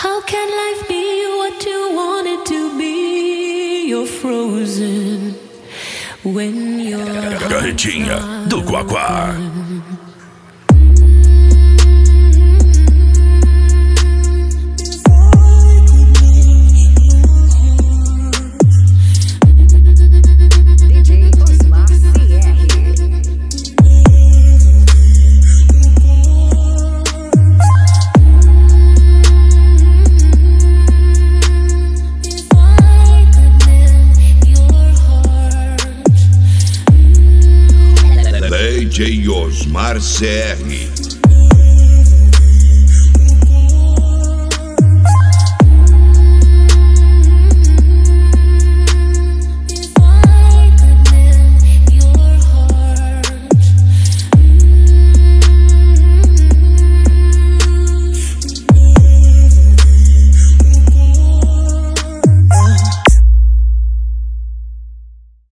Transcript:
How can life be what you want it to be? You're frozen when you're Carretinha do Guaguá. DJ Osmar CR.